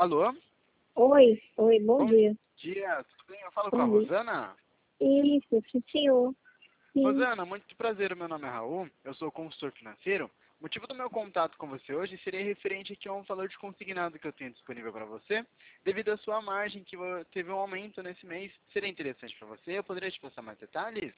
Alô? Oi, bom Bom dia. dia, tudo bem? Eu falo com a Bom dia. Rosana. Isso, sim, senhor. Sim. Rosana, muito prazer, meu nome é Raul, eu sou consultor financeiro. O motivo do meu contato com você hoje seria referente aqui a um valor de consignado que eu tenho disponível para você, devido à sua margem que teve um aumento nesse mês. Seria interessante para você? Eu poderia te passar mais detalhes?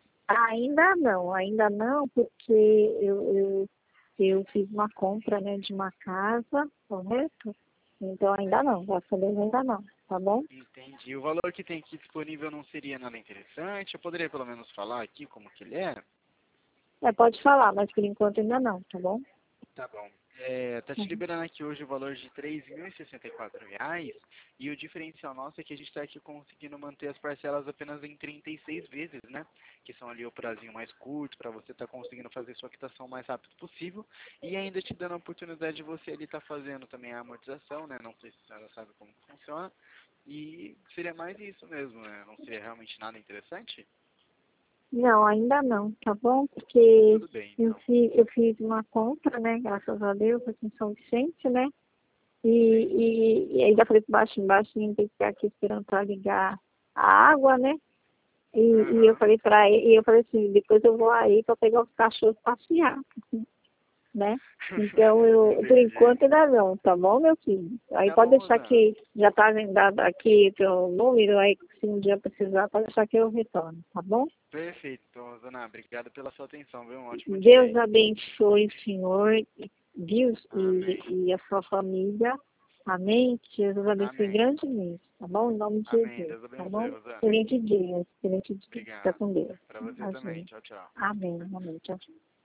Ainda não, porque eu fiz uma compra, né, de uma casa, correto? Então ainda não, dessa vez ainda não, tá bom? Entendi. O valor que tem aqui disponível não seria nada interessante? Eu poderia pelo menos falar aqui como que ele é? Pode falar, mas por enquanto ainda não, tá bom? Tá bom. Tá te Uhum. liberando aqui hoje o valor de R$ 3.064 e o diferencial nosso é que a gente está aqui conseguindo manter as parcelas apenas em 36 vezes, né? Que são ali o prazinho mais curto para você estar conseguindo fazer sua quitação o mais rápido possível e ainda te dando a oportunidade de você ali estar fazendo também a amortização, né? Não sei se a senhora sabe como que funciona e seria mais isso mesmo, né? Não seria realmente nada interessante? Não, ainda não, tá bom? Porque Tudo bem, eu então. fiz uma compra, né, graças a Deus, aqui em São Vicente, né? Sim. E ainda falei que baixinho, tem que ficar aqui esperando para ligar a água, né? E eu Aham. falei para ele, e eu falei assim, depois eu vou aí para pegar os cachorros passear, né? Então, por Entendi. enquanto ainda não, tá bom, meu filho? Aí Tá pode bom, deixar Rosana. que já tá agendado aqui teu número, aí se um dia precisar, pode deixar que eu retorno, tá bom? Perfeito, então, Rosana. Obrigado pela sua atenção, viu? Um ótimo dia Deus aí. abençoe o senhor, Deus Amém. e a sua família. Amém? Que Jesus abençoe Amém. grandemente, tá bom? Em nome de Amém. Jesus, Deus tá abençoe, bom? Rosana. Excelente dia, fica Obrigado. com Deus. Para você também. Amém. Tchau, tchau. Amém, amém. Tchau.